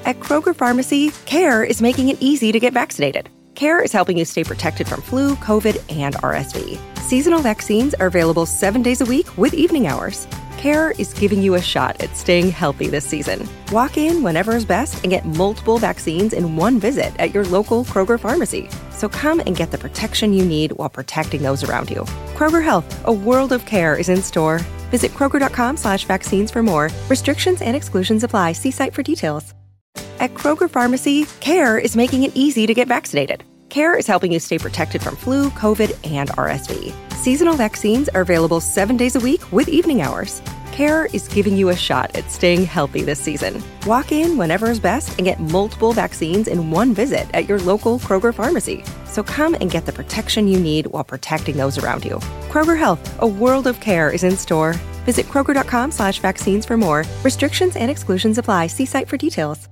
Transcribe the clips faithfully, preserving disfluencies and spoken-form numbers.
At Kroger Pharmacy, CARE is making it easy to get vaccinated. CARE is helping you stay protected from flu, COVID, and R S V. Seasonal vaccines are available seven days a week with evening hours. CARE is giving you a shot at staying healthy this season. Walk in whenever is best and get multiple vaccines in one visit at your local Kroger Pharmacy. So come and get the protection you need while protecting those around you. Kroger Health, a world of care is in store. Visit Kroger.com slash vaccines for more. Restrictions and exclusions apply. See site for details. At Kroger Pharmacy, CARE is making it easy to get vaccinated. CARE is helping you stay protected from flu, COVID, and R S V. Seasonal vaccines are available seven days a week with evening hours. CARE is giving you a shot at staying healthy this season. Walk in whenever is best and get multiple vaccines in one visit at your local Kroger Pharmacy. So come and get the protection you need while protecting those around you. Kroger Health, a world of care is in store. Visit Kroger.com slash vaccines for more. Restrictions and exclusions apply. See site for details.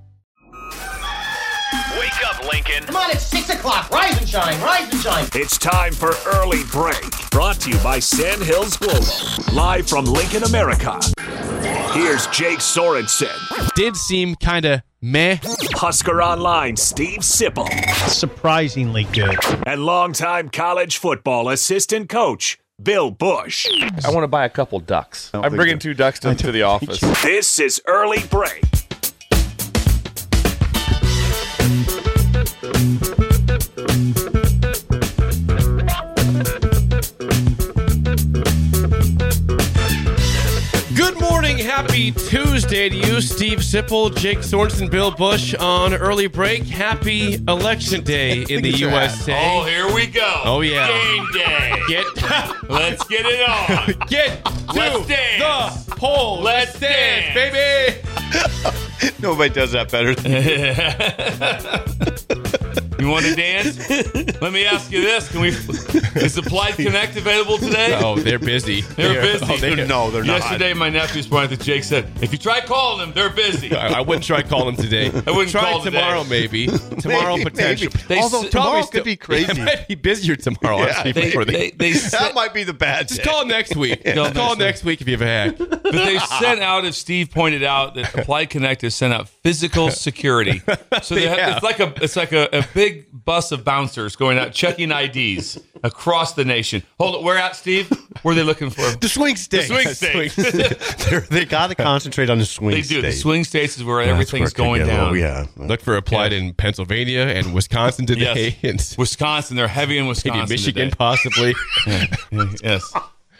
Wake up, Lincoln. Come on, it's six o'clock. Rise and shine, rise and shine. It's time for Early Break. Brought to you by Sand Hills Global. Live from Lincoln, America. Here's Jake Sorensen. Did seem kind of meh. Husker Online, Steve Sipple. Surprisingly good. And longtime college football assistant coach, Bill Bush. I want to buy a couple ducks. I'm bringing two ducks to, to the office. This is Early Break. Good morning, happy Tuesday to you, Steve Sipple, Jake Sorensen, Bill Bush on Early Break. Happy Election Day in the U S A. Oh, here we go. Oh, yeah. Game day. Get, Let's get it on. get to Let's dance. the polls. Let's dance, dance. baby. Nobody does that better than You want to dance? Let me ask you this. Can we? Is Applied Connect available today? Oh, they're busy. They're busy. Oh, they, No, they're not. Yesterday, my nephew's pointed to Jake said, if you try calling them, they're busy. I, I wouldn't try calling them today. I wouldn't try call tomorrow, today. maybe. Tomorrow, Maybe, potential. maybe. They Although s- tomorrow Probably could still- be crazy. It might be busier tomorrow. Yeah, actually, They, before the- they, they that sent, might be the bad Just day. call next week. Call Just call next next week if you have a hack. but they sent out, as Steve pointed out, that Applied Connect has sent out physical security. So they They have, have. it's like a it's like a, a big bus of bouncers going out checking I Ds across the nation. Hold it, where at, Steve? Where are they looking for? The swing states. swing states. They're- they got to concentrate on the swing They states. do. The swing states is where That's everything's where it could going get a down. little- yeah. Look for Applied in Pennsylvania and Wisconsin today. Yes. And Wisconsin, they're heavy in Wisconsin. maybe Michigan, today. possibly. Yes.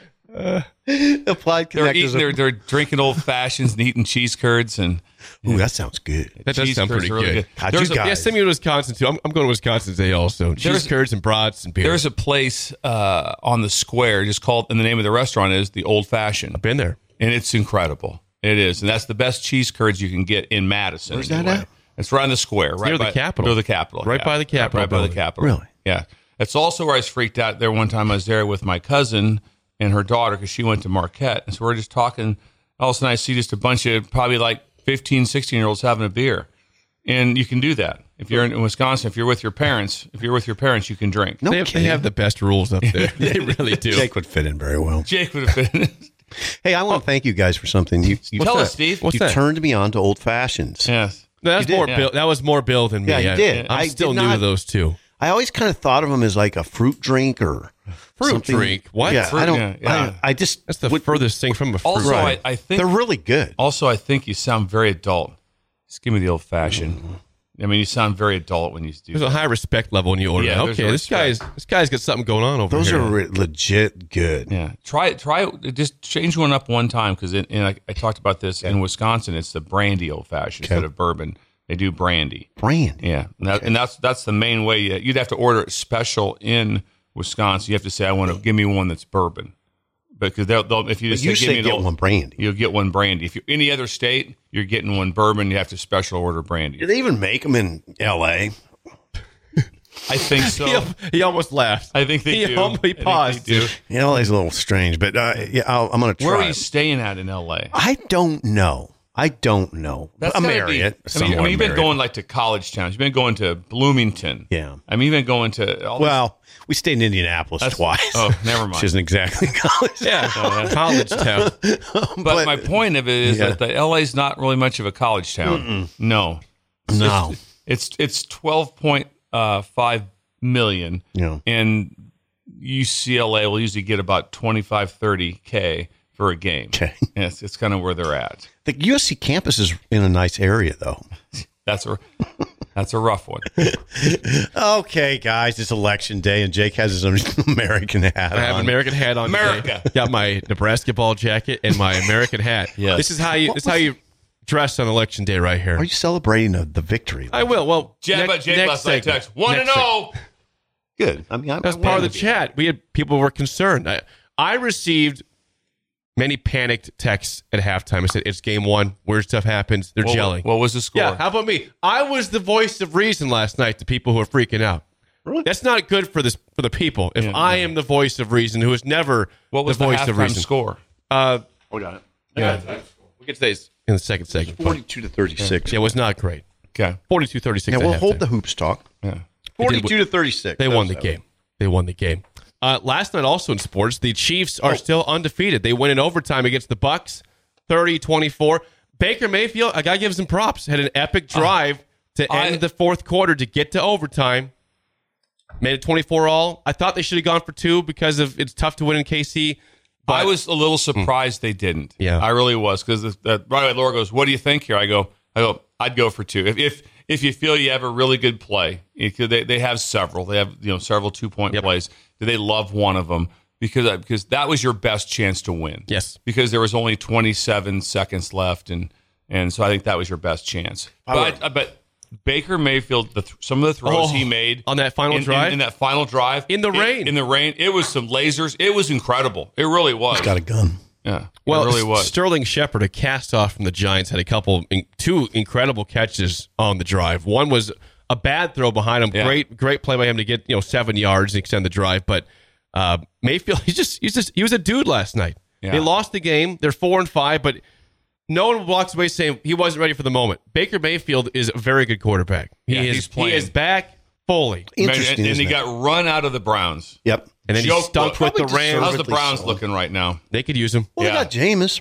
Applied They're Connect is eating, a- they're, they're drinking old fashions and eating cheese curds and Ooh, that sounds good. That does cheese sound curds pretty are really good. God, There's you a, guys- Yeah, send me to Wisconsin, too. I'm, I'm going to Wisconsin today also. Cheese There's- curds and brats and beer. there's a place uh, on the square just called, and the name of the restaurant is the Old Fashioned. Been there. And it's incredible. It is. And that's the best cheese curds you can get in Madison. Where's that anyway. at? It's right on the square. Right near the by Capitol. Near the Capitol. Right yeah. by the Capitol Right by the building. Capitol. Really? Yeah. It's also where I was freaked out there one time. I was there with my cousin and her daughter because she went to Marquette. And so we're just talking. All of a sudden I see just a bunch of probably like fifteen, sixteen-year-olds having a beer. And you can do that. If you're in Wisconsin, if you're with your parents, if you're with your parents, you can drink. No They have, they kidding. have the best rules up there. They really do. Jake would fit in very well. Jake would have been. Hey, I want to thank you guys for something. You, you, Tell that? us, Steve. What's you that? turned me on to old fashions. Yes. No, that's You did, more yeah. Bill. That was more Bill than me. Yeah, you I- did. I'm I still did new not- to those two. I always kind of thought of them as like a fruit drink or Fruit something. drink? What? Yeah, Fruit- I don't. yeah, yeah. I, I just That's the would- furthest thing from a fruit. Also, Right. I, I think they're really good. Also, I think you sound very adult. Just give me the old fashioned. I mean, you sound very adult when you do There's that. a high respect level when you order. Yeah, it. there's Okay, a this guy's respect. this guy's got something going on over Those here. are re- legit good. Yeah, try it. Try it. Just change one up one time because I, I talked about this in Wisconsin. It's the brandy old fashioned instead of bourbon. They do brandy. Brandy. Yeah, and, that, and that's that's the main way. You, you'd have to order it special in Wisconsin. You have to say, I want to give me one that's bourbon, because they'll, they'll if you But just you say, say give me get an old, one brandy. you'll get one brandy. If you're any other state, you're getting one bourbon. You have to special order brandy. Do they even make them in L A? I think so. he, he almost laughed. I think they he do. Almost, I he think paused. they do. L A's a little strange, but uh, yeah, I'll, I'm going to try. Where are you it. staying at in L A? I don't know. I don't know. That's a gotta Marriott. Be, I mean, I somewhat mean, you've been Marriott. going like to college towns. You've been going to Bloomington. Yeah. I mean, you've been going to all these- Well, we stayed in Indianapolis That's- twice. oh, never mind. Which isn't exactly college. Yeah, college town. but, my point of it is yeah. that the L A's not really much of a college town. No. It's, No. It's it's, it's twelve point five million. Yeah. And U C L A will usually get about twenty-five, thirty K for a game. Okay. And it's, it's kind of where they're at. The U S C campus is in a nice area, though. That's a that's a rough one. Okay, guys, it's election day, and Jake has his American hat I have on. an American hat on. America. Today. Got my Nebraska ball jacket and my American hat. Yes. This is how you. This is how you dress on election day, right here. Are you celebrating the, the victory? I will. Well, Jab ne- at Jake next last night segment. text. One and Next oh. segment. Good. I mean, I'm, That's I'm part of the glad. chat. We had people were concerned. I, I received many panicked texts at halftime. I said, "It's game one. Weird stuff happens. They're What, gelling." what was the score? Yeah, how about me? I was the voice of reason last night to people who are freaking out. Really? That's not good for this for the people. If Yeah, I yeah. am the voice of reason, who is never What was the the, voice of halftime reason. score? Uh, We got it. yeah, we'll get to these in the second segment. forty-two to thirty-six. Yeah, it was not great. Okay. forty-two thirty-six. Yeah, at we'll halftime. hold the hoops talk. Yeah. forty-two to thirty-six. They won the That's how- game. They won the game. Uh, last night, also in sports, the Chiefs are Oh. still undefeated. They win in overtime against the Bucks, thirty twenty-four. Baker Mayfield, I got to give him props, had an epic drive to I- end the fourth quarter to get to overtime. Made it twenty-four all. I thought they should have gone for two because of it's tough to win in K C. But I was a little surprised they didn't. Yeah. I really was because the, the, right away Laura goes, "What do you think here?" I go, "I go, I'd go for two. If if if you feel you have a really good play, because they they have several, they have you know several two point Yep. plays. Do they love one of them because because that was your best chance to win? Yes. because there was only twenty-seven seconds left, and and so I think that was your best chance. But I, but Baker Mayfield, the th- some of the throws Oh, he made on that final in, in- drive? in that final drive In the it- rain. in the rain, it was some lasers. It was incredible. It really was. Got a gun. Yeah, Well, it really was. Sterling Shepard, a cast off from the Giants, had a couple, two incredible catches on the drive. One was a bad throw behind him. Yeah. Great, great play by him to get you know seven yards and extend the drive. But uh, Mayfield, he's just, he's just, he was a dude last night. Yeah. They lost the game. They're four and five, but no one walks away saying he wasn't ready for the moment. Baker Mayfield is a very good quarterback. He Yeah, is, he's he playing. is back fully. Interesting, and, and he isn't it? got run out of the Browns. Yep. And then he Joke stunk book. with the Probably Rams. How's the Perfectly Browns so. looking right now? They could use him. Well, Yeah. they got Jameis.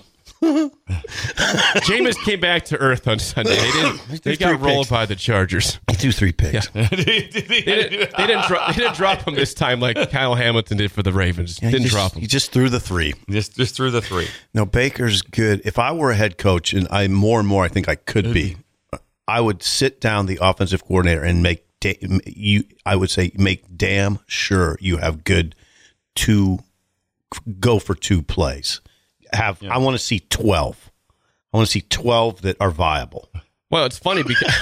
Jameis came back to earth on Sunday. They didn't. They got three rolled picks. by the Chargers. Two, three picks. They didn't, they didn't, dro- they didn't drop him this time like Kyle Hamilton did for the Ravens. Yeah, he didn't just, drop him. He just threw the three. just just threw the three. No, Baker's good. If I were a head coach, and I more and more I think I could be, I would sit down the offensive coordinator and make da- you. I would say make damn sure you have good two. Go for two plays. Have I want to see twelve. I want to see twelve that are viable. Well, it's funny because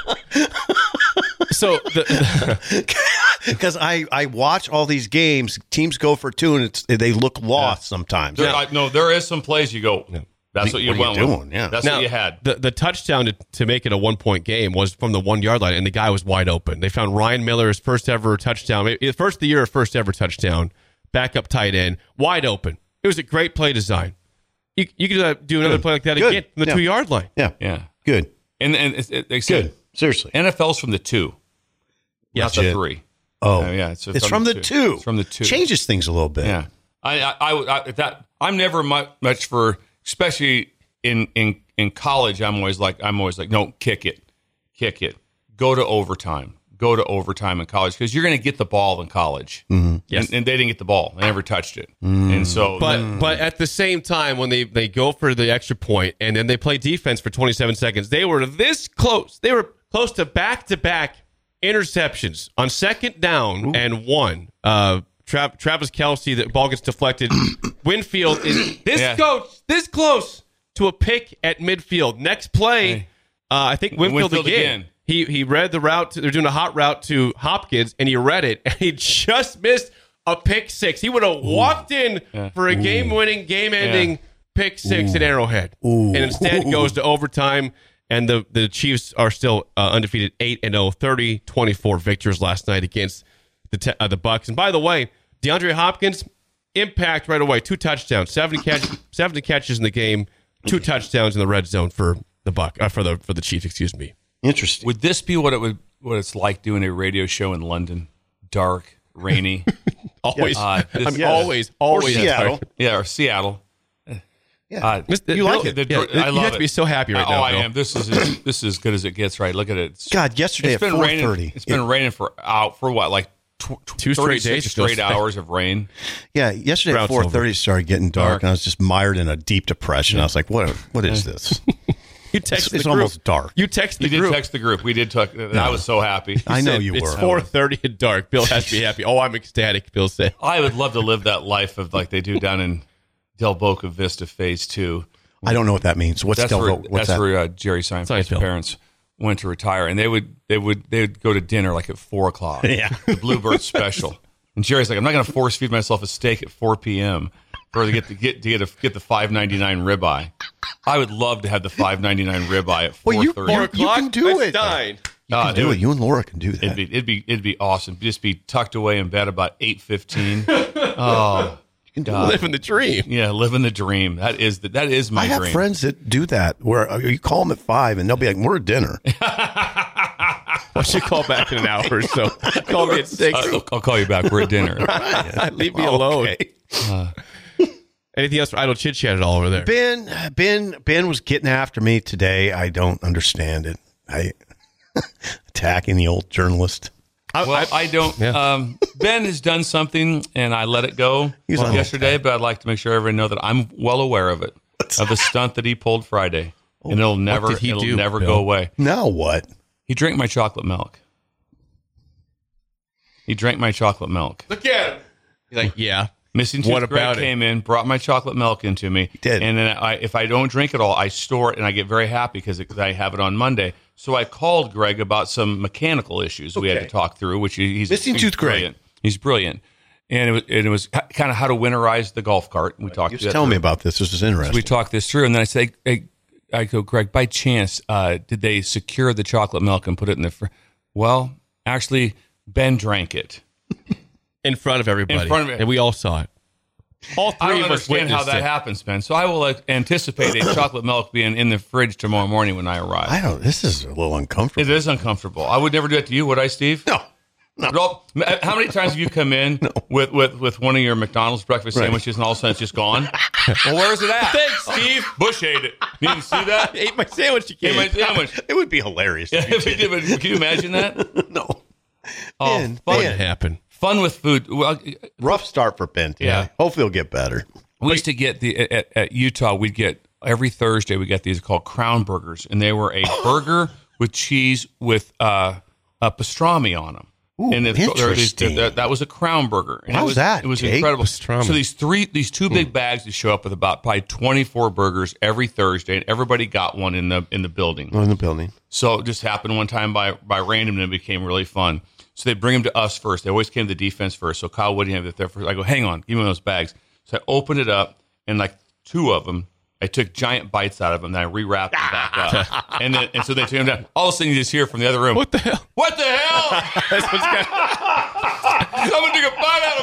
so the, Because I, I watch all these games, teams go for two, and it's they look lost sometimes. There, I, no, there is some plays you go. That's what you What are went you with. doing? Yeah. That's now, what you had. the the touchdown to, to make it a one point game was from the one yard line, and the guy was wide open. They found Ryan Miller's first ever touchdown, maybe- first of the year, first ever touchdown, backup tight end, wide open. It was a great play design. You you could uh, do another Good. play like that Good. again from the Yeah. two yard line. Yeah, Yeah, good, and and it's, it, they said good. Seriously. N F L's from the two, not the Legit. three. Oh, Uh, yeah, it's, it's from the two. It's from the two. Changes things a little bit. Yeah, I, I, I, I that I'm never much, much for, especially in in in college. I'm always like, I'm always like, no, kick it, kick it, go to overtime, go to overtime in college because you're going to get the ball in college. Mm-hmm. Yes. and, and they didn't get the ball; they never touched it, and so. But but at the same time, when they, they go for the extra point and then they play defense for twenty-seven seconds, they were this close. They were close to back to back interceptions on second down and one. Uh, Tra- Travis Kelce, the ball gets deflected. Winfield is this Yeah. close, this close to a pick at midfield. Next play, Hey. uh, I think Winfield, Winfield again. again. He he read the route. To, they're doing a hot route to Hopkins, and he read it, and he just missed a pick six. He would have walked in for a game-winning, game-ending Yeah. pick six at Arrowhead, and instead goes to overtime. And the, the Chiefs are still uh, undefeated, eight and zero, thirty twenty-four victors last night against the te- uh, the Bucks. And by the way, DeAndre Hopkins impact right away, two touchdowns, seventy catch, seventy catches in the game, two touchdowns in the red zone for the Buck uh, for the for the Chiefs. Excuse me. Interesting. would this be what it would what it's like doing a radio show in London? Dark, rainy. Always, Uh, this- I mean, yeah. always, always. Or Seattle. Yeah, or Seattle. Yeah. Uh, You like it. The, Yeah, I you love have to it. be so happy right oh, now, I Bill. am. This is as, this is as good as it gets. Right. Look at it. It's, God, yesterday it's at been four raining. thirty. It's been raining for out for what, like tw- Two straight days, it straight feels- hours of rain. Yeah, yesterday Ground's at four thirty it started getting dark, Dark. and I was just mired in a deep depression. I was like, "What? What is this?" You text It's the group. almost dark. You text the You did group. text the group. We did talk. I was so happy. I know Said, you it's were. four thirty and dark. Bill has to be happy. Oh, I'm ecstatic, Bill said. I would love to live that life of like they do down in Del Boca Vista Phase Two. I don't know what that means. What's That's Del- where what's that's that? where uh, Jerry Seinfeld's Seinfeld. parents went to retire, and they would they would they would go to dinner like at four o'clock. Yeah. The Bluebird special. And Jerry's like, I'm not going to force feed myself a steak at four p.m. or to get the get to get, a, get the five ninety-nine ribeye. I would love to have the five ninety-nine ribeye at four Well, you- thirty. you- O'clock, can do let's it. dine. You can do it. You and Laura can do that. It'd be it'd be it'd be awesome. Just be tucked away in bed about eight fifteen. Oh, God. Living the dream. Yeah, living the dream. That is the, that is my I have dream. friends that do that where uh, you call them at five and they'll be like, "We're at dinner." I should call back in an hour or so. Call me at six. I'll, I'll call you back. We're at dinner. Leave me alone. Okay. Anything else for idle chit chat at all over there? Ben, Ben, Ben was getting after me today. I don't understand it. I attacking the old journalist. Well, I don't. Yeah. Um, Ben has done something, and I let it go He's on yesterday. But I'd like to make sure everyone know that I'm well aware of it, of a stunt that he pulled Friday, and it'll never, did he it'll do, never Bill? go away. Now what? He drank my chocolate milk. He drank my chocolate milk. Look at him. He's like, yeah. Missing Tooth What Greg about it? came in, brought my chocolate milk into me, did. and then I, if I don't drink it all, I store it, and I get very happy because I have it on Monday. So I called Greg about some mechanical issues we had Okay. to talk through, which he- he's Missing he's Tooth Greg. brilliant. He's brilliant, and it was, and it was kind of how to winterize the golf cart. We talked. You that just tell me through. about this. This is So interesting. we talked this through, and then I say, hey, I go, Greg, by chance, uh, did they secure the chocolate milk and put it in the? Fr-? Well, actually, Ben drank it. In front of everybody. In front of it. And we all saw it. All I three don't of us understand how witnessed that it. happens, Ben. So I will uh, anticipate a chocolate milk being in the fridge tomorrow morning when I arrive. I don't. This is a little uncomfortable. It is uncomfortable. I would never do that to you, would I, Steve? No. Well, how many times have you come in with, with, with one of your McDonald's breakfast Right. sandwiches and all of a sudden it's just gone? Well, where's it at? Thanks, Steve. Bush ate it. You didn't see that? Ate my sandwich Ate again. my sandwich. It would be hilarious. Yeah, if you if you did, but can you imagine that? no. Oh, Ben, fun, What happened? fun with food. Well, Rough start for Ben today. Yeah. Hopefully he'll get better. we used to get the at, at Utah. We'd get every Thursday. We get these called Crown Burgers, and they were a burger with cheese with uh, a pastrami on them. Ooh, and it's- there were these- interesting. that, that was a Crown Burger. And How's it was, that, It was Jake? incredible. Pastrami. So these three, these two big bags, they show up with about probably twenty-four burgers every Thursday, and everybody got one in the in the building. In the building. So it just happened one time by by random, and it became really fun. So they bring them to us first. They always came to the defense first. So Kyle Woody had it there first. I go, hang on, give me one of those bags. So I opened it up, and like two of them, I took giant bites out of them, then I rewrapped them back up. And then and so they took them down. All of a sudden, you just hear from the other room, What the hell? what the hell? That's what's got- Someone took a bite out of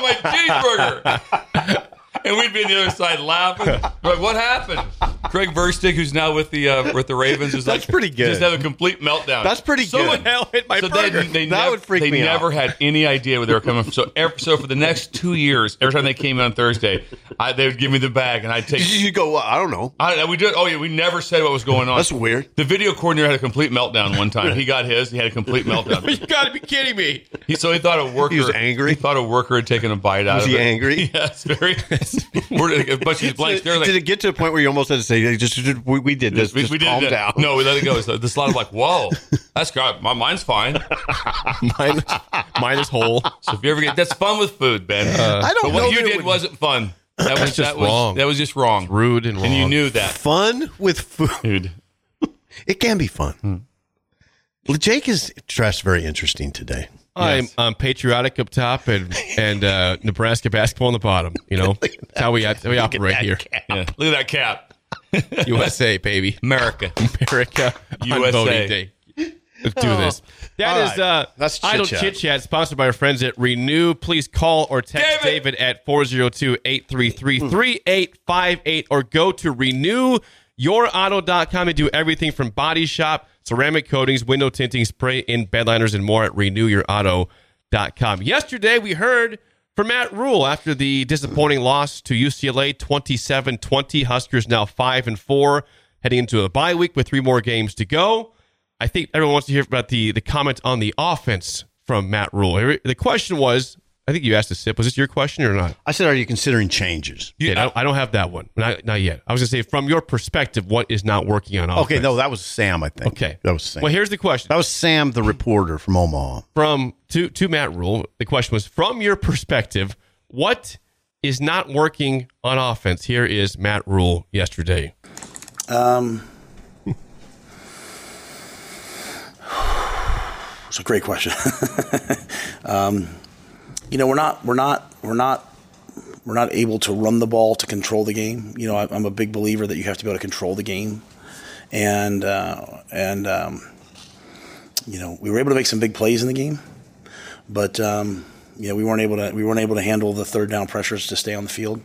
my cheeseburger. And we'd be on the other side laughing. We're like, what happened? Craig Verstick, who's now with the uh, with the Ravens, is That's like, pretty good. Just have a complete meltdown. That's pretty Someone good. hell hit my so burger. They, they That nev- would freak they me out. never had any idea where they were coming from. So, every, so for the next two years, every time they came in on Thursday, I, they would give me the bag, and I'd take. Did you go, well, I don't know. I, we did. Oh yeah, we never said what was going on. That's weird. The video coordinator had a complete meltdown one time. He got his. He had a complete meltdown. You got to be kidding me. He, so he thought a worker. He was angry? He thought a worker had taken a bite out Was of he it. angry? Yes, very. We're, a bunch of these blank stares. Did it get to a point where you almost had to say, just, we, we did this, we, just we did calm that. down? No, we let it go. So this lot of like, whoa, that's God. My mind's fine. Mine, mine is whole. So if you ever get, that's fun with food, Ben. I don't but know what you that it did would- wasn't fun. That was just that was, wrong. That was just wrong. Rude and wrong. And you knew that, Fun with food. dude. It can be fun. Well, Jake is dressed very interesting today. I'm, Yes. I'm patriotic up top and and uh, Nebraska basketball on the bottom. You know, that's how we, that's how we operate here. Yeah. Look at that cap. U S A, baby. America. America on U S A. voting day. Let's do this. That All is right. uh, That's Idle Chit Chat. Chit Chat, sponsored by our friends at Renew. Please call or text David. David at four oh two, eight three three, three eight five eight or go to renew your auto dot com and do everything from body shop, ceramic coatings, window tinting, spray in bed liners, and more at renew your auto dot com. Yesterday, we heard For Matt Rule, after the disappointing loss to U C L A twenty-seven twenty, Huskers now five and four, heading into a bye week with three more games to go. I think everyone wants to hear about the, the comment on the offense from Matt Rule. The question was, I think you asked us, Sip, was this your question or not? I said, are you considering changes? Yeah, okay, I, I don't have that one. Not, not yet. I was going to say, from your perspective, what is not working on offense? Okay, no, that was Sam, I think. Okay. That was Sam. Well, here's the question. That was Sam, the reporter from Omaha. From to, to Matt Rule, the question was, from your perspective, what is not working on offense? Here is Matt Rule yesterday. Um, it's a great question. um, you know, we're not, we're not, we're not, we're not able to run the ball to control the game. You know, I, I'm a big believer that you have to be able to control the game, and uh, and um, you know, we were able to make some big plays in the game, but um, you know, we weren't able to, we weren't able to handle the third down pressures to stay on the field,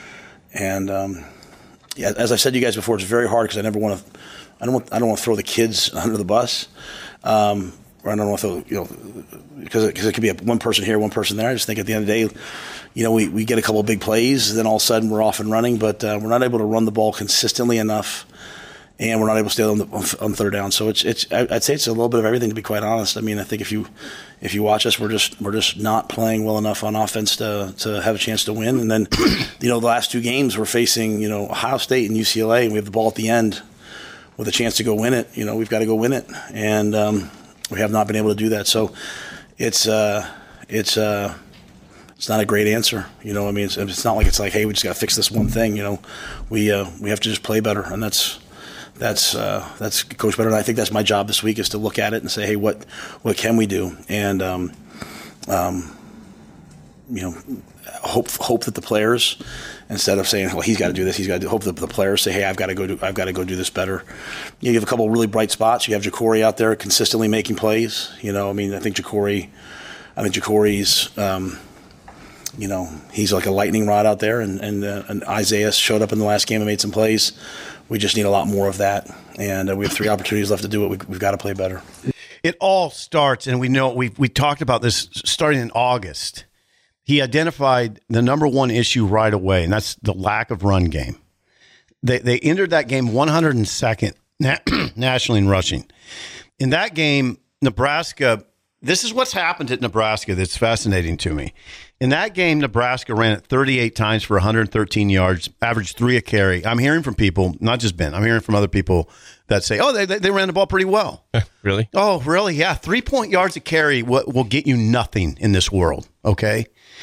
and um, yeah, as I've said to you guys before, it's very hard because I never want to, I don't want, I don't want to throw the kids under the bus. Um, I don't know if it, you know, because it, it could be a, one person here, one person there. I just think at the end of the day, you know, we, we get a couple of big plays, then all of a sudden we're off and running, but uh, we're not able to run the ball consistently enough, and we're not able to stay on, the, on, on third down. So it's it's I'd say it's a little bit of everything, to be quite honest. I mean, I think if you if you watch us, we're just we're just not playing well enough on offense to to have a chance to win. And then, you know, the last two games we're facing, you know, Ohio State and U C L A, and we have the ball at the end with a chance to go win it. You know, we've got to go win it, and um, we have not been able to do that. So it's uh, it's uh, it's not a great answer. You know, I mean, it's, it's not like it's like, hey, we just got to fix this one thing. You know, we uh, we have to just play better, and that's that's uh, that's coach better. And I think that's my job this week, is to look at it and say, hey, what what can we do? And um, um, you know, hope hope that the players, instead of saying, well, he's got to do this, he's got to do, hope that the players say, hey, I've got to go do, I've got to go do this better. You have a couple of really bright spots. You have Ja'Cory out there consistently making plays. You know, I mean, I think Ja'Cory, I think Ja'Cory's, um, you know, he's like a lightning rod out there, and and, uh, and Isaiah showed up in the last game and made some plays. We just need a lot more of that, and uh, we have three opportunities left to do it. We, we've got to play better. It all starts, and we know we we talked about this starting in August. He identified the number one issue right away, and that's the lack of run game. They they entered that game one hundred second na- nationally in rushing. In that game, Nebraska, this is what's happened at Nebraska that's fascinating to me. In that game, Nebraska ran it thirty-eight times for one hundred thirteen yards, averaged three a carry. I'm hearing from people, not just Ben, I'm hearing from other people that say, oh, they they, they ran the ball pretty well. Really? Oh, really? Yeah. Three-point yards a carry will, will get you nothing in this world, okay?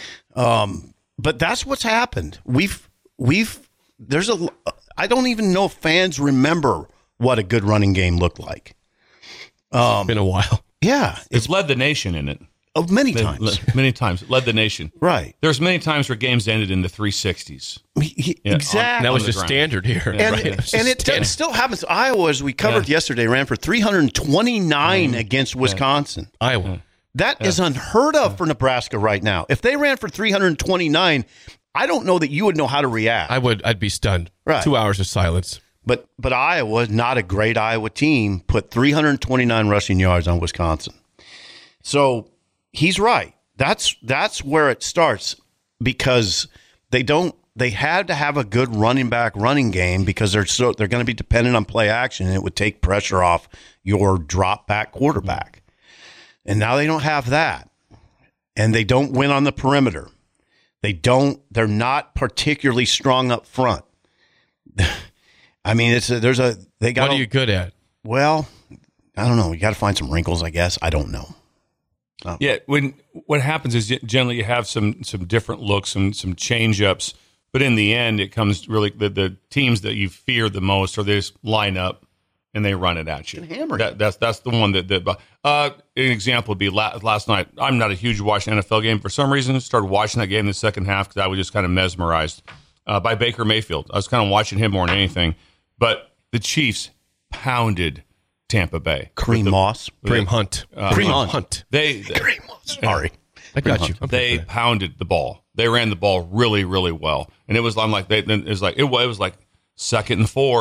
Um, but that's what's happened. We've, we've, there's a, I don't even know if fans remember what a good running game looked like. Um, it's been a while. Yeah. It's, it's led the nation in it. Oh, many times. Many times. It led the nation. Right. There's many times where games ended in the three sixties. He, yeah, exactly. On, that was just ground. Standard here. And, right? it, and it standard. Still happens. Iowa, as we covered yeah. yesterday, ran for three hundred twenty-nine mm. against Wisconsin. Yeah. Iowa. That yeah. is unheard of for Nebraska right now. If they ran for three hundred twenty-nine, I don't know that you would know how to react. I would. I'd be stunned. Right. Two hours of silence. But but Iowa, not a great Iowa team, put three hundred twenty-nine rushing yards on Wisconsin. So he's right. That's that's where it starts, because they don't they had to have a good running back running game, because they're so they're going to be dependent on play action, and it would take pressure off your drop back quarterback. And now they don't have that, and they don't win on the perimeter. They don't. They're not particularly strong up front. I mean, it's a, there's a they got. What are you good at? Well, I don't know. You got to find some wrinkles, I guess. I don't know. Oh. Yeah, when what happens is generally you have some some different looks, some some change ups, but in the end, it comes really the, the teams that you fear the most, or they just line up and they run it at you. Hammer. That, that's that's the one that that. Uh, an example would be last, last night. I'm not a huge watching N F L game. For some reason, started watching that game in the second half because I was just kind of mesmerized uh, by Baker Mayfield. I was kind of watching him more than anything. But the Chiefs pounded Tampa Bay. Kareem the, Moss. Kareem Hunt. Uh, Kareem Hunt. Hunt. They, they Kareem Moss. Sorry. I got you. I'm they pounded the ball. They ran the ball really, really well. And it was I'm like they it was like it was, it was like second and four,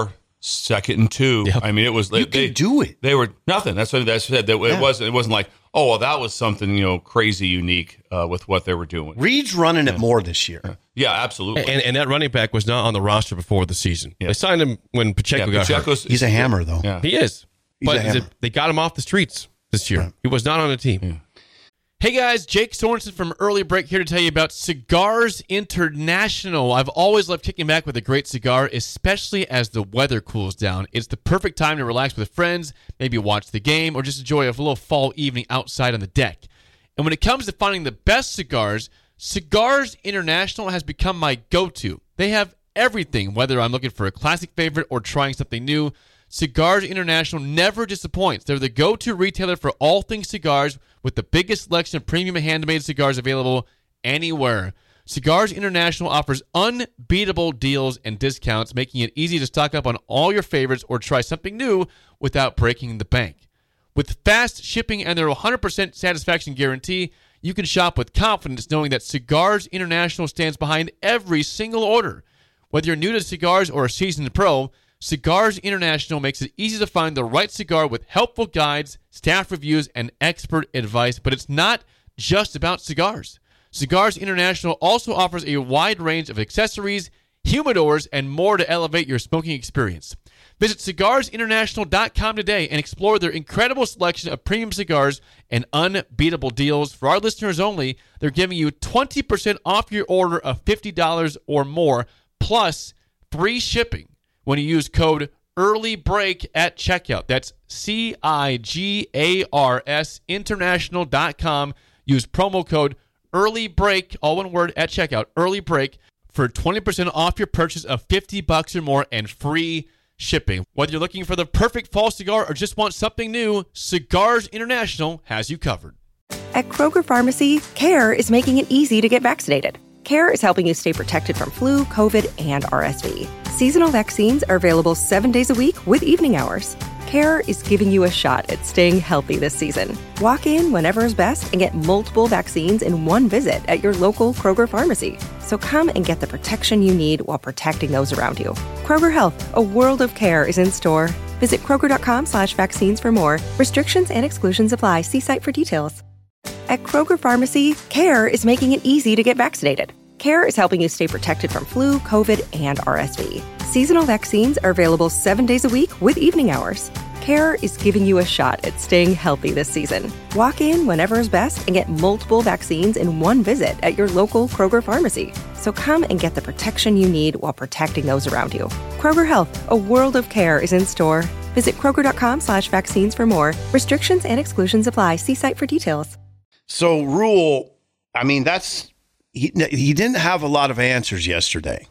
second and two. Yep. I mean, it was You they can do it. They were nothing. That's what I said. That Yeah. it wasn't. It wasn't like, oh, well, that was something, you know, crazy unique uh, with what they were doing. Reed's running it more this year. Yeah, absolutely. And, and that running back was not on the roster before the season. Yeah. They signed him when Pacheco yeah, got hurt. Pacheco's, He's a hammer, though. Yeah. He is. He's but a hammer. they got him off the streets this year. Right. He was not on a team. Yeah. Hey guys, Jake Sorensen from Early Break here to tell you about Cigars International. I've always loved kicking back with a great cigar, especially as the weather cools down. It's the perfect time to relax with friends, maybe watch the game, or just enjoy a little fall evening outside on the deck. And when it comes to finding the best cigars, Cigars International has become my go-to. They have everything, whether I'm looking for a classic favorite or trying something new. Cigars International never disappoints. They're the go-to retailer for all things cigars with the biggest selection of premium handmade cigars available anywhere. Cigars International offers unbeatable deals and discounts, making it easy to stock up on all your favorites or try something new without breaking the bank. With fast shipping and their one hundred percent satisfaction guarantee, you can shop with confidence knowing that Cigars International stands behind every single order. Whether you're new to cigars or a seasoned pro, Cigars International makes it easy to find the right cigar with helpful guides, staff reviews, and expert advice. But it's not just about cigars. Cigars International also offers a wide range of accessories, humidors, and more to elevate your smoking experience. Visit cigars international dot com today and explore their incredible selection of premium cigars and unbeatable deals. For our listeners only, they're giving you twenty percent off your order of fifty dollars or more, plus free shipping when you use code EARLYBREAK at checkout. That's C I G A R S international dot com. Use promo code EARLYBREAK, all one word, at checkout, EARLYBREAK, for twenty percent off your purchase of fifty bucks or more and free shipping. Whether you're looking for the perfect fall cigar or just want something new, Cigars International has you covered. At Kroger Pharmacy, CARE is making it easy to get vaccinated. CARE is helping you stay protected from flu, COVID, and R S V. Seasonal vaccines are available seven days a week with evening hours. CARE is giving you a shot at staying healthy this season. Walk in whenever is best and get multiple vaccines in one visit at your local Kroger Pharmacy. So come and get the protection you need while protecting those around you. Kroger Health, a world of care is in store. Visit Kroger.com slash vaccines for more. Restrictions and exclusions apply. See site for details. At Kroger Pharmacy, CARE is making it easy to get vaccinated. CARE is helping you stay protected from flu, COVID, and R S V. Seasonal vaccines are available seven days a week with evening hours. CARE is giving you a shot at staying healthy this season. Walk in whenever is best and get multiple vaccines in one visit at your local Kroger Pharmacy. So come and get the protection you need while protecting those around you. Kroger Health, a world of care is in store. Visit Kroger.com slash vaccines for more. Restrictions and exclusions apply. See site for details. So, Rule, I mean, that's he. He didn't have a lot of answers yesterday.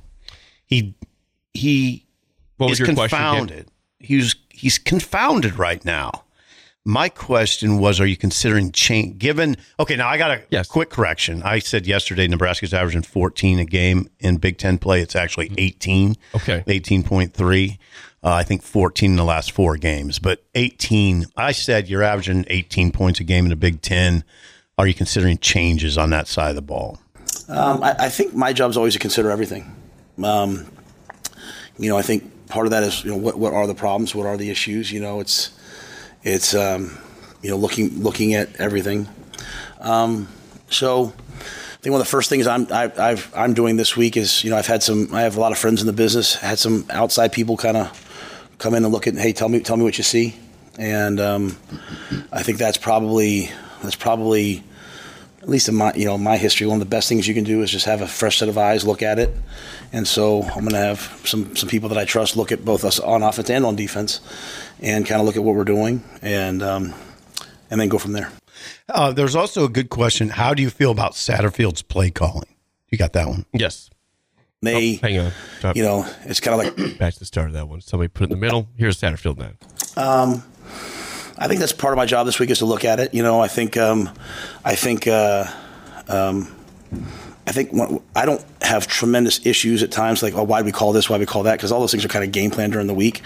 He he What was is your question, confounded. He was he's confounded right now. My question was: are you considering change? Given okay, now I got a Yes. quick correction. I said yesterday Nebraska's averaging fourteen a game in Big Ten play. It's actually eighteen. Okay, eighteen point three. Uh, I think fourteen in the last four games, but eighteen. I said you're averaging eighteen points a game in the Big Ten. Are you considering changes on that side of the ball? Um, I, I think my job is always to consider everything. Um, you know, I think part of that is, you know, what, what are the problems? What are the issues? You know, it's, it's, um, you know, looking, looking at everything. Um, so I think one of the first things I'm, I, I've, I'm doing this week is, you know, I've had some, I have a lot of friends in the business, had some outside people kind of come in and look at, hey, tell me, tell me what you see. And, um, I think that's probably, that's probably, at least in my, you know, my history, one of the best things you can do is just have a fresh set of eyes, look at it. And so I'm going to have some, some people that I trust look at both us on offense and on defense and kind of look at what we're doing and, um, and then go from there. Uh, there's also a good question. How do you feel about Satterfield's play calling? You got that one? yes. They, Oh, hang on. Stop. you know, it's kind of like, Back to the start of that one. Somebody put it in the middle. Here's Satterfield now. Um, I think that's part of my job this week is to look at it. You know, I think, um, I think, uh, um, I think when, I don't have tremendous issues at times like, oh, why do we call this? Why do we call that? Because all those things are kind of game plan during the week.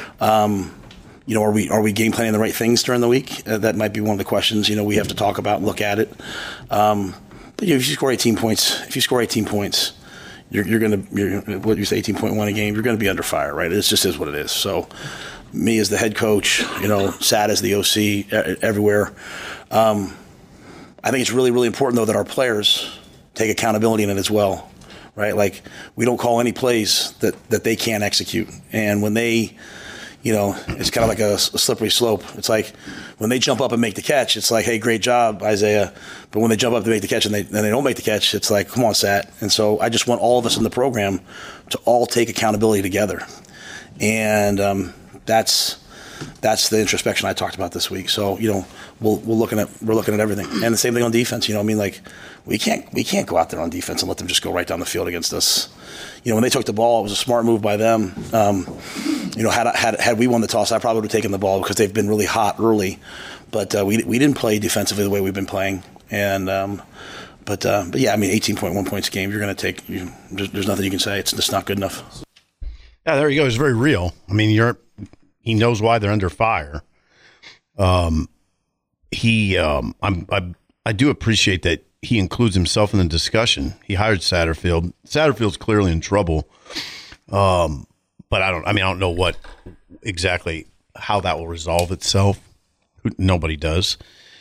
Um, you know, are we are we game planning the right things during the week? Uh, that might be one of the questions. You know, we have to talk about and look at it. Um, but you know, if you score eighteen points, if you score eighteen points, you're, you're going to, you're, what you say, eighteen point one a game, you're going to be under fire, right? It just is what it is. So me as the head coach, you know, Sad as the O C everywhere. Um, I think it's really, really important, though, that our players take accountability in it as well, right? Like, we don't call any plays that, that they can't execute. And when they, you know, it's kind of like a, a slippery slope. It's like when they jump up and make the catch, it's like, hey, great job, Isaiah. But when they jump up to make the catch and they, and they don't make the catch, it's like, come on, Sat. And so I just want all of us in the program to all take accountability together. And um, that's that's the introspection I talked about this week. So, you know, we'll, we're looking at we're looking at everything. And the same thing on defense. You know, I mean, like, we can't we can't go out there on defense and let them just go right down the field against us. You know, when they took the ball, it was a smart move by them. Um, you know, had had had we won the toss, I probably would have taken the ball because they've been really hot early. But uh, we we didn't play defensively the way we've been playing. And um, but uh, but yeah, I mean, eighteen point one points a game, you're going to take. You, there's, there's nothing you can say. It's just not good enough. Yeah, there you go. It's very real. I mean, you're. He knows why they're under fire. Um, he, um, I'm, I, I do appreciate that he includes himself in the discussion. He hired Satterfield. Satterfield's clearly in trouble. Um, but I don't. I mean, I don't know what exactly how that will resolve itself. Nobody does.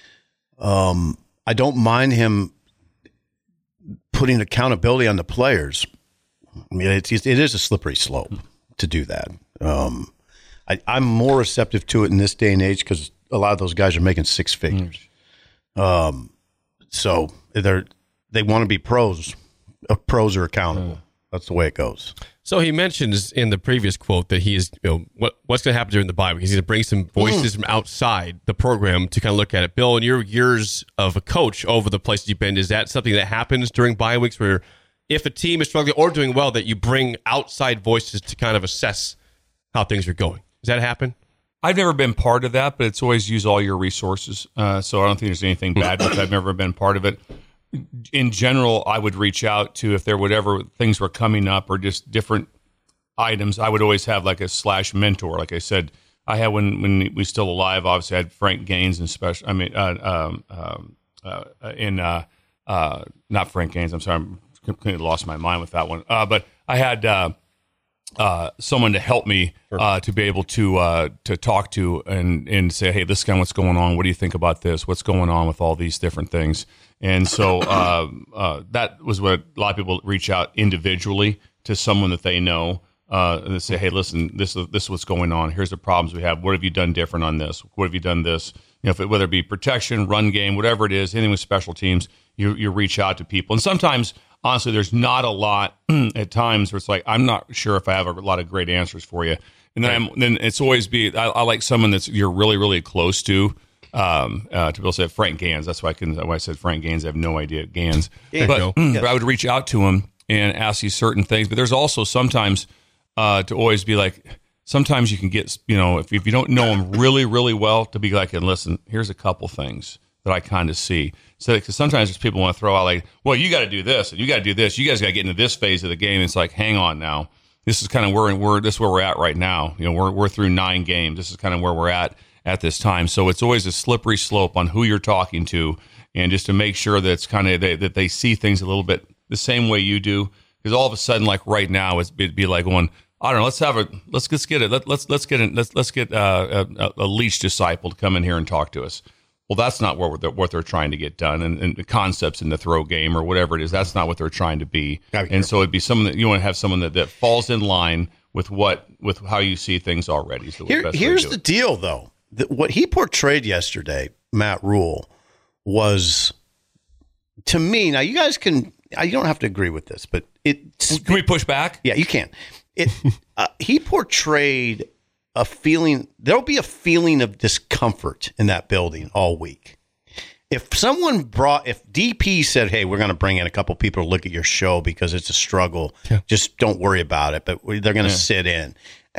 Um, I don't mind him putting accountability on the players. I mean, it's, it is a slippery slope to do that. Um, I, I'm more receptive to it in this day and age because a lot of those guys are making six figures. Mm. Um, so they're they want to be pros. Uh, pros are accountable. Mm. That's the way it goes. So he mentions in the previous quote that he is, you know, what what's going to happen during the bye week? He's going to bring some voices mm. from outside the program to kind of look at it. Bill, in your years of a coach over the places you've been, is that something that happens during bye weeks where if a team is struggling or doing well, that you bring outside voices to kind of assess how things are going? Does that happen? I've never been part of that, but it's always use all your resources. Uh, so I don't think there's anything bad with it. I've never been part of it. In general, I would reach out to if there whatever things were coming up or just different items. I would always have like a slash mentor. Like I said, I had when when we were still alive. Obviously, I had Frank Gaines and special. I mean, uh, um, um, uh, in uh, uh, not Frank Gaines. I'm sorry, I'm completely lost my mind with that one. Uh, but I had. Uh, Uh, someone to help me uh, to be able to uh, to talk to and and say, hey, this is kind of what's going on. What do you think about this? What's going on with all these different things? And so uh, uh, that was what a lot of people reach out individually to someone that they know uh, and they say, hey, listen, this is this is what's going on. Here's the problems we have. What have you done different on this? What have you done this? You know, if it, whether it be protection, run game, whatever it is, anything with special teams, you you reach out to people. And sometimes, honestly, there's not a lot at times where it's like, I'm not sure if I have a lot of great answers for you. And then I'm, then it's always be, I, I like someone that's you're really, really close to. Um, uh, to be able to say Frank Gaines. That's why I can. Why I said Frank Gaines. I have no idea Gaines, yeah, but, yes. but I would reach out to him and ask you certain things. But there's also sometimes uh, to always be like, sometimes you can get, you know, if, if you don't know him really, really well, to be like, and listen, here's a couple things that I kind of see. So, because sometimes there's people want to throw out like, well, you got to do this and you got to do this. You guys got to get into this phase of the game. It's like, hang on now. This is kind of where we're. This is where we're at right now. You know, we're we're through nine games. This is kind of where we're at at this time. So it's always a slippery slope on who you're talking to, and just to make sure that it's kind of they, that they see things a little bit the same way you do. Because all of a sudden, like right now, it's, it'd be like going, I don't know. Let's have a let's let's get it. Let, let's let's get it. Let's let's get uh, a, a leash disciple to come in here and talk to us. Well, that's not what they're, what they're trying to get done, and, and the concepts in the throw game or whatever it is. That's not what they're trying to be. And careful. So it'd be someone that you want to have someone that, that falls in line with what with how you see things already. So Here, here's the deal, though. The, what he portrayed yesterday, Matt Rule, was to me. Now, you guys can. You don't have to agree with this, but it. Can we push back? Yeah, you can. It. uh, he portrayed a feeling, there'll be a feeling of discomfort in that building all week. If someone brought, if D P said, hey, we're going to bring in a couple people to look at your show because it's a struggle, yeah. just don't worry about it, but they're going to yeah. sit in.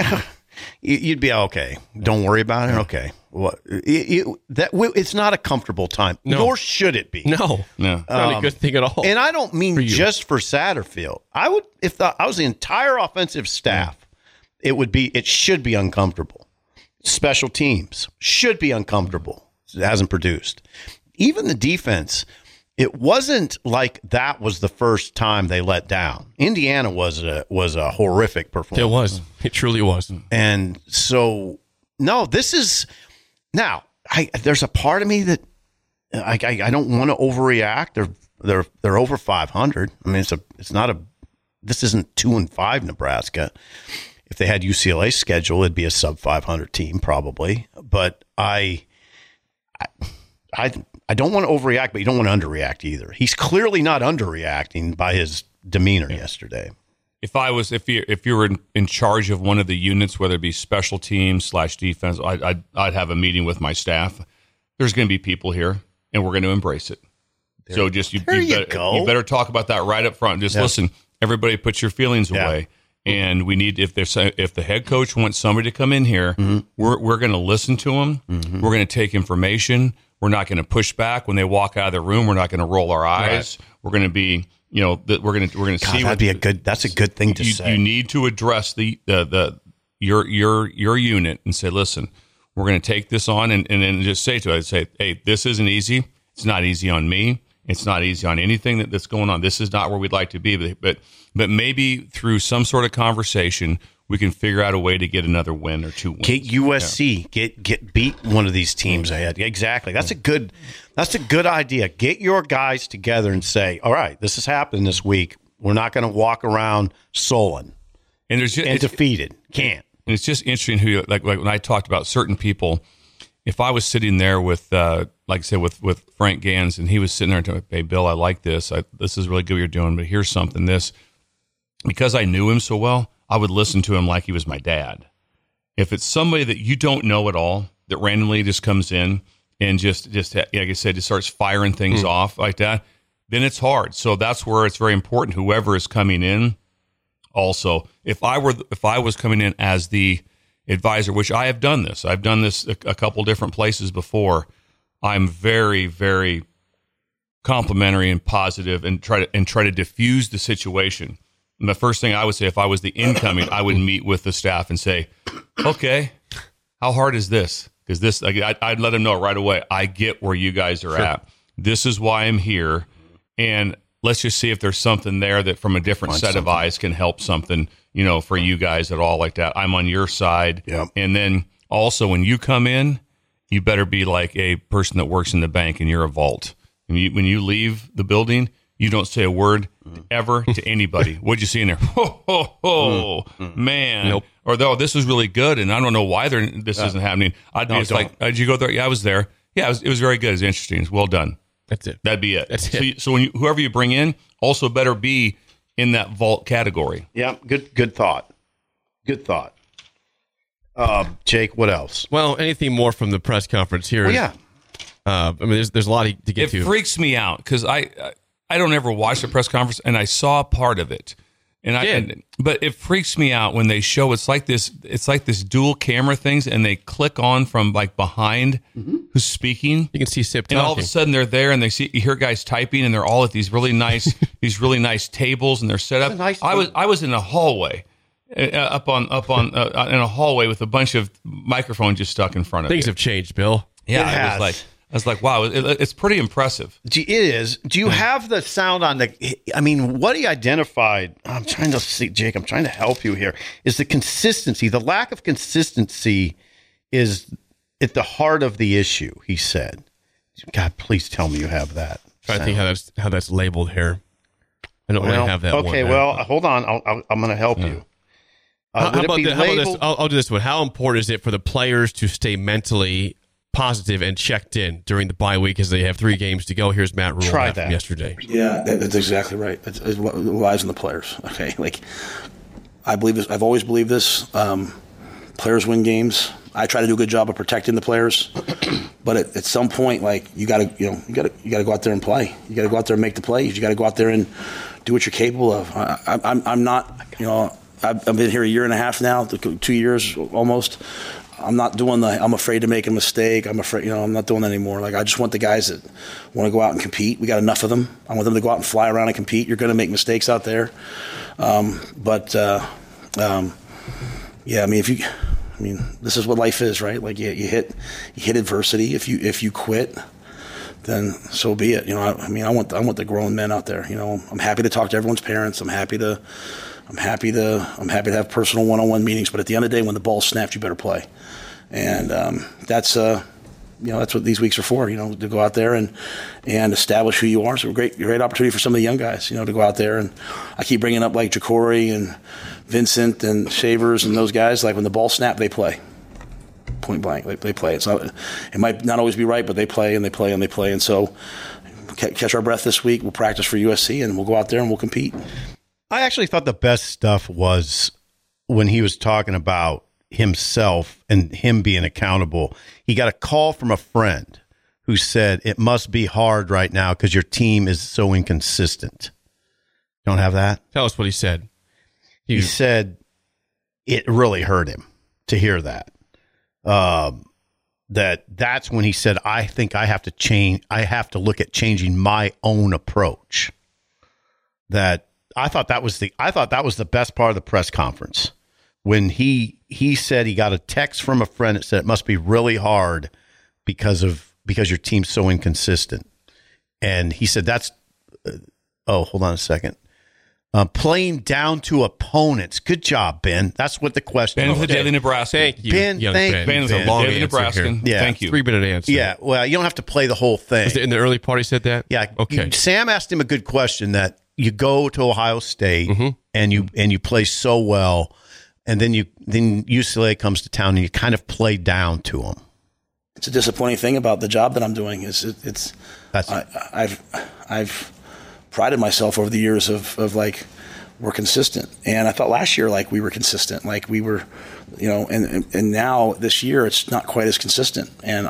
You'd be okay. Don't worry about it. Okay. What? It, it, that it's not a comfortable time, no. nor should it be. No, no, not um, a good thing at all. And I don't mean for just for Satterfield. I would, if the, I was the entire offensive staff, yeah. it would be, it should be uncomfortable. Special teams should be uncomfortable. It hasn't produced. Even the defense. it wasn't like that was the first time they let down. Indiana was a was a horrific performance. It was. It truly was. And so, no, this is now. I there's a part of me that I I, I don't want to overreact. They're they're they're over five hundred. I mean, it's a it's not a. This isn't two and five Nebraska. If they had U C L A's schedule, it'd be a sub five hundred team probably. But I, I, I, I don't want to overreact, but you don't want to underreact either. He's clearly not underreacting by his demeanor yeah. yesterday. If I was, if you if you were in, in charge of one of the units, whether it be special teams slash defense, I'd, I'd I'd have a meeting with my staff. There's going to be people here, and we're going to embrace it. There, so just you, you, you, better, go. you better talk about that right up front. Just yeah. listen. Everybody, put your feelings yeah. away. And we need, if there's if the head coach wants somebody to come in here, mm-hmm. we're we're going to listen to them. Mm-hmm. We're going to take information. We're not going to push back when they walk out of the room. We're not going to roll our eyes. Right. We're going to be, you know, we're going to we're going to see. That'd what, be a good. That's a good thing to you, say. You need to address the the the your your your unit and say, listen, we're going to take this on, and, and then just say to it, say, hey, this isn't easy. It's not easy on me. It's not easy on anything that, that's going on. This is not where we'd like to be, but, but but maybe through some sort of conversation, we can figure out a way to get another win or two wins. Get U S C, yeah. get get beat one of these teams ahead. Exactly. That's a good. That's a good idea. Get your guys together and say, all right, this is happening this week. We're not going to walk around sullen and there's just, and defeated. Can't. And it's just interesting who, like, like when I talked about certain people. If I was sitting there with, uh, like I said, with, with Frank Gans, and he was sitting there and telling me, hey, Bill, I like this. I, this is really good what you're doing, but here's something, this. Because I knew him so well, I would listen to him like he was my dad. If it's somebody that you don't know at all, that randomly just comes in and just, just like I said, just starts firing things mm. off like that, then it's hard. So that's where it's very important, whoever is coming in. Also, if I were, if I was coming in as the advisor, which I have done this. I've done this a, a couple different places before. I'm very, very complimentary and positive, and try to and try to diffuse the situation. And the first thing I would say, if I was the incoming, I would meet with the staff and say, "Okay, how hard is this?" Because this, I, I'd let them know right away. I get where you guys are sure. at. This is why I'm here, and let's just see if there's something there that, from a different Find set something. of eyes, can help something. You know, for you guys at all like that. I'm on your side. Yep. And then also when you come in, you better be like a person that works in the bank and you're a vault. When you, when you leave the building, you don't say a word mm. ever to anybody. What'd you see in there? Ho, ho, ho, mm. man. Nope. Or, though, this was really good, and I don't know why they're, this uh, isn't happening. I'd be no, just don't. like, did you go there? Yeah, I was there. Yeah, it was, it was very good. It was interesting. It's well done. That's it. That'd be it. That's so, it. You, so when you, whoever you bring in also better be in that vault category. Yeah, good good thought. Good thought. Uh, Jake, what else? Well, anything more from the press conference here? Well, yeah. Uh, I mean, there's there's a lot to get it to. It freaks me out because I I don't ever watch the press conference, and I saw part of it, and I and, but it freaks me out when they show it's like this it's like this dual camera things, and they click on from like behind mm-hmm. who's speaking. You can see Sip and talking. all of a sudden they're there, and they see you hear guys typing, and they're all at these really nice these really nice tables, and they're set up. Nice I was I was in a hallway. Uh, up on up on uh, in a hallway with a bunch of microphones just stuck in front of Things you. have changed, Bill. Yeah, it I has. was like, I was like, wow, it, it's pretty impressive. It is. Do you have the sound on the? I mean, what he identified. I'm trying to see, Jake. I'm trying to help you here. Is the consistency? The lack of consistency is at the heart of the issue. He said, "God, please tell me you have that." Trying to think how that's how that's labeled here. I don't well, really have that. Okay, one well, hold on. I'll, I'll, I'm going to help yeah. you. Uh, how, how, about the, how about this? I'll, I'll do this one. How important is it for the players to stay mentally positive and checked in during the bye week as they have three games to go? Here's Matt Rule Try that. from yesterday. Yeah, that's exactly right. It's, it lies in the players. Okay, like I believe this. I've always believed this. Um, players win games. I try to do a good job of protecting the players, but at, at some point, like you got to, you know, you got to, you got to go out there and play. You got to go out there and make the plays. You got to go out there and do what you're capable of. I, I, I'm, I'm not, you know. I've, I've been here a year and a half now, two years almost. I'm not doing the, I'm afraid to make a mistake. I'm afraid, you know, I'm not doing that anymore. Like, I just want the guys that want to go out and compete. We got enough of them. I want them to go out and fly around and compete. You're going to make mistakes out there. Um, but, uh, um, yeah, I mean, if you, I mean, this is what life is, right? Like, you, you hit, you hit adversity. If you, if you quit, then so be it. You know, I, I mean, I want I want the grown men out there. You know, I'm happy to talk to everyone's parents. I'm happy to, I'm happy to, I'm happy to have personal one-on-one meetings. But at the end of the day, when the ball's snapped, you better play. And um, that's uh, you know, that's what these weeks are for. You know, to go out there and and establish who you are. So great, great opportunity for some of the young guys. You know, to go out there and I keep bringing up like Jacory and Vincent and Shavers and those guys. Like when the ball snapped, they play. Point blank, they, they play. It's not, it might not always be right, but they play and they play and they play. And so, catch our breath this week. We'll practice for U S C and we'll go out there and we'll compete. I actually thought the best stuff was when he was talking about himself and him being accountable. He got a call from a friend who said it must be hard right now because your team is so inconsistent. Don't have that? Tell us what he said. He, he said it really hurt him to hear that. Um, that that's when he said, I think I have to change. I have to look at changing my own approach. That I thought that was the, I thought that was the best part of the press conference when he, he said he got a text from a friend that said it must be really hard because of, because your team's so inconsistent. And he said, that's, uh, oh, hold on a second. Uh, playing down to opponents. Good job, Ben. That's what the question Ben was. for Daily Nebraska. Thank you, Ben, young thank Ben. Ben is a Ben. long Daily answer Nebraska. here. Yeah. Thank you. Three-minute answer. Yeah, well, you don't have to play the whole thing. Was it in the early part he said that? Yeah. Okay. Sam asked him a good question that you go to Ohio State mm-hmm. and you and you play so well, and then you then U C L A comes to town and you kind of play down to them. It's a disappointing thing about the job that I'm doing is it, it's That's I, I've I've prided myself over the years of of like we're consistent, and I thought last year like we were consistent, like we were, you know, and and now this year it's not quite as consistent, and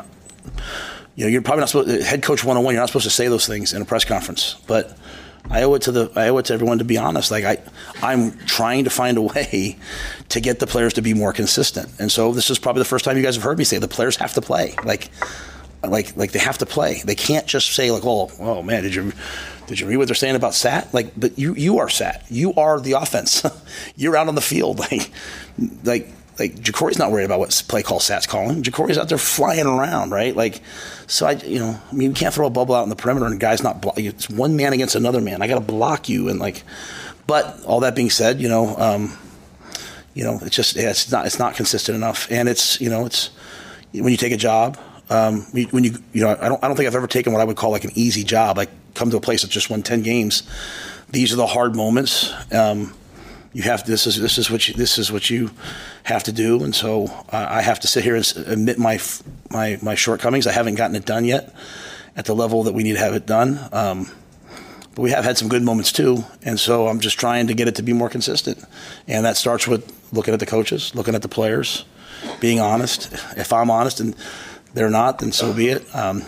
you know you're probably not supposed head coach one oh one. You're not supposed to say those things in a press conference, but I owe it to the I owe it to everyone to be honest. Like I, I'm trying to find a way to get the players to be more consistent, and so this is probably the first time you guys have heard me say the players have to play. Like, like, like they have to play. They can't just say like, "Oh, oh man, did you did you read what they're saying about Sat?" Like, but you you are Sat. You are the offense. You're out on the field. Like, like. Like, Jacory's not worried about what play call Sat's calling. Jacory's out there flying around, right? Like, so I, you know, I mean, you can't throw a bubble out in the perimeter and a guy's not blocking. It's one man against another man. I got to block you. And, like, but all that being said, you know, um, you know, it's just, yeah, it's not, it's not consistent enough. And it's, you know, it's, when you take a job, um, when you, you know, I don't, I don't think I've ever taken what I would call like an easy job, like come to a place that just won ten games. These are the hard moments. Um, You have to, this is this is what you this is what you have to do, and so uh, I have to sit here and admit my my my shortcomings. I haven't gotten it done yet at the level that we need to have it done, um, but we have had some good moments too. And so I'm just trying to get it to be more consistent, and that starts with looking at the coaches, looking at the players, being honest. If I'm honest and they're not, then so be it. Um,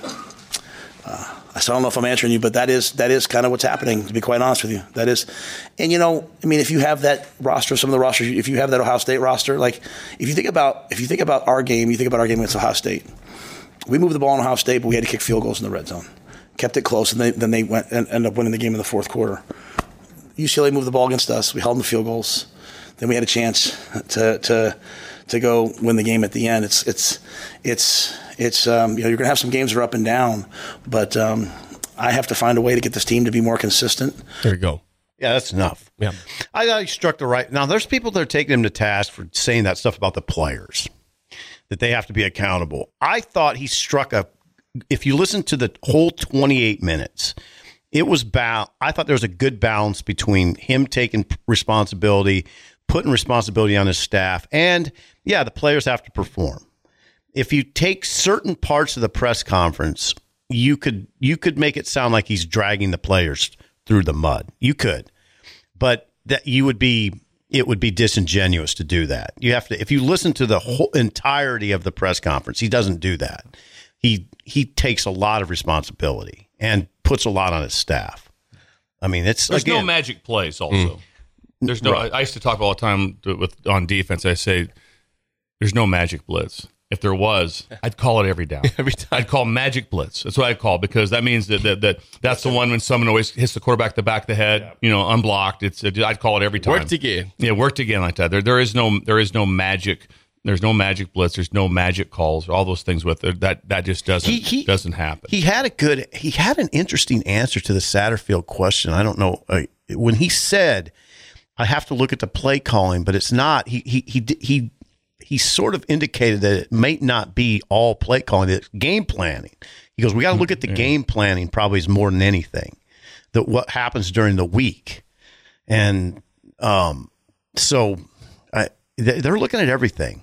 uh, So I don't know if I'm answering you, but that is that is kind of what's happening, to be quite honest with you. That is, and you know, I mean, if you have that roster, some of the rosters, if you have that Ohio State roster, like if you think about if you think about our game, you think about our game against Ohio State. We moved the ball in Ohio State, but we had to kick field goals in the red zone. Kept it close, and they, then they went and ended up winning the game in the fourth quarter. U C L A moved the ball against us. We held them to field goals. Then we had a chance to to to go win the game at the end. It's it's it's. It's, um, you know, you're going to have some games that are up and down, but um, I have to find a way to get this team to be more consistent. There you go. Yeah, that's enough. Yeah. I thought he struck the right. Now, there's people that are taking him to task for saying that stuff about the players, that they have to be accountable. I thought he struck a, if you listen to the whole twenty-eight minutes, it was, ba- I thought there was a good balance between him taking responsibility, putting responsibility on his staff, and, yeah, the players have to perform. If you take certain parts of the press conference, you could you could make it sound like he's dragging the players through the mud. You could, but that you would be it would be disingenuous to do that. You have to if you listen to the whole entirety of the press conference, he doesn't do that. He he takes a lot of responsibility and puts a lot on his staff. I mean, it's there's again, no magic plays. Also, mm. there's no. Right. I, I used to talk all the time with on defense. I say there's no magic blitz. If there was, I'd call it every down. Every time. I'd call magic blitz. That's what I'd call, because that means that that, that that's the one when someone always hits the quarterback the back of the head, yeah. you know, unblocked. It's I'd call it every time. Worked again. Yeah, worked again like that. There there is no there is no magic There's no magic blitz. There's no magic calls. All those things with it. That that just doesn't He- he- doesn't happen. He had a good, he had an interesting answer to the Satterfield question. I don't know. Uh, when he said, I have to look at the play calling, but it's not, he, he, he, he, he sort of indicated that it may not be all play calling, it's game planning. He goes, we got to look at the Yeah. game planning probably is more than anything, that what happens during the week. And um, so I, they- they're looking at everything.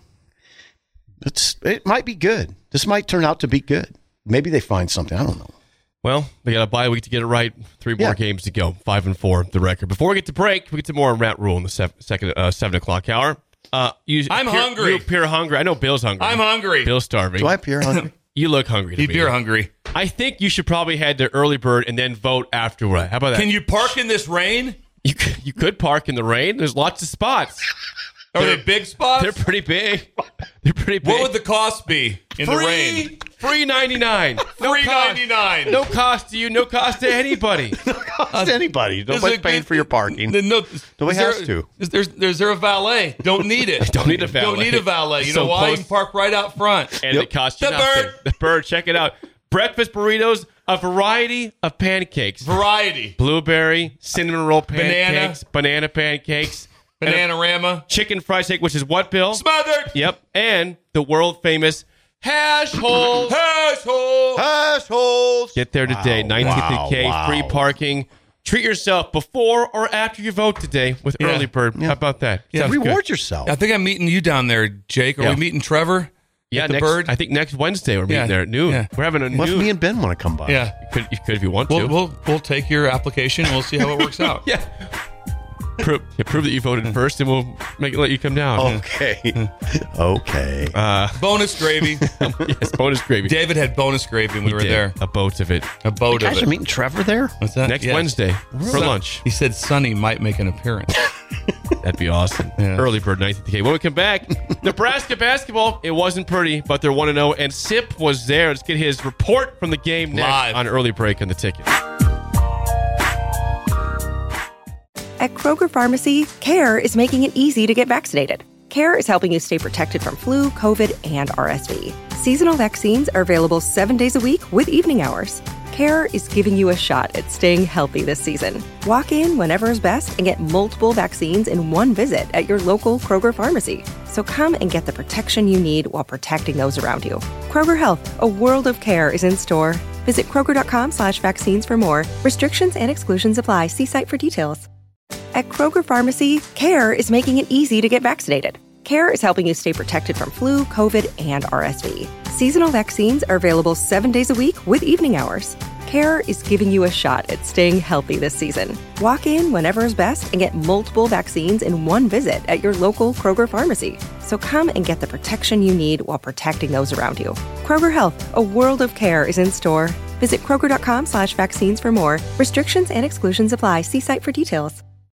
It's, it might be good. This might turn out to be good. Maybe they find something. I don't know. Well, they got a bye week to get it right. Three more Yeah. games to go. Five and four, the record. Before we get to break, we get to more on Matt Rule in the sev- second uh, seven o'clock hour. Uh, you, I'm appear, hungry. You appear hungry. I know Bill's hungry. I'm hungry. Bill's starving. Do I appear hungry? You look hungry to He me. beer hungry. I think you should probably head to Early Bird and then vote afterward. How about that? Can you park in this rain? You could, you could park in the rain. There's lots of spots. Are they big spots? They're pretty big. They're pretty big. What would the cost be in free, the rain? Free ninety-nine. No Three cost. ninety nine. No cost to you. No cost to anybody. Cost anybody. Is Nobody's it- paying for your parking. No, Nobody is there- has to. Is there, is there a valet? Don't need it. Don't need a valet. Don't need a valet. You So know why? You close. can park right out front. And it costs you The nothing. Bird. The Bird. Check it out. Breakfast burritos, a variety of pancakes. Variety. Blueberry, cinnamon roll Banana. pancakes, banana, pancakes, and a Bananarama. chicken fried steak, which is what, Bill? Smothered. Yep. And the world famous hash holes. Hash hole. Assholes. Get there today. Wow, nineteenth wow, and K, wow. free parking. Treat yourself before or after you vote today with Yeah. Early Bird. How about that? Yeah. Sounds Reward good. yourself. I think I'm meeting you down there, Jake. Are Yeah. we meeting Trevor? Yeah, At the next, Bird? I think next Wednesday we're meeting Yeah. there at noon. Yeah. We're having a What if noon. me and Ben want to come by? Yeah. you, could, you could if you want We'll, to. we'll we'll take your application and we'll see how it works out. yeah. Prove, yeah, prove that you voted first, and we'll make let you come down. Okay. okay. Uh, Bonus gravy. yes, bonus gravy. David had bonus gravy when we He were did. there. A boat of it. A boat Guys of are it. meeting Trevor there? What's that? Next Yes. Wednesday for Son- lunch. He said Sonny might make an appearance. That'd be awesome. Yeah. Early Bird nineteenth K. When we come back, Nebraska basketball, it wasn't pretty, but they're one and oh, and Sip was there. Let's get his report from the game next Live. on Early Break on the Ticket. At Kroger Pharmacy, CARE is making it easy to get vaccinated. CARE is helping you stay protected from flu, COVID, and R S V. Seasonal vaccines are available seven days a week with evening hours. CARE is giving you a shot at staying healthy this season. Walk in whenever is best and get multiple vaccines in one visit at your local Kroger Pharmacy. So come and get the protection you need while protecting those around you. Kroger Health, a world of care, is in store. Visit Kroger.com slash vaccines for more. Restrictions and exclusions apply. See site for details. At Kroger Pharmacy, CARE is making it easy to get vaccinated. CARE is helping you stay protected from flu, COVID, and R S V. Seasonal vaccines are available seven days a week with evening hours. CARE is giving you a shot at staying healthy this season. Walk in whenever is best and get multiple vaccines in one visit at your local Kroger Pharmacy. So come and get the protection you need while protecting those around you. Kroger Health, a world of care, is in store. Visit Kroger.com slash vaccines for more. Restrictions and exclusions apply. See site for details.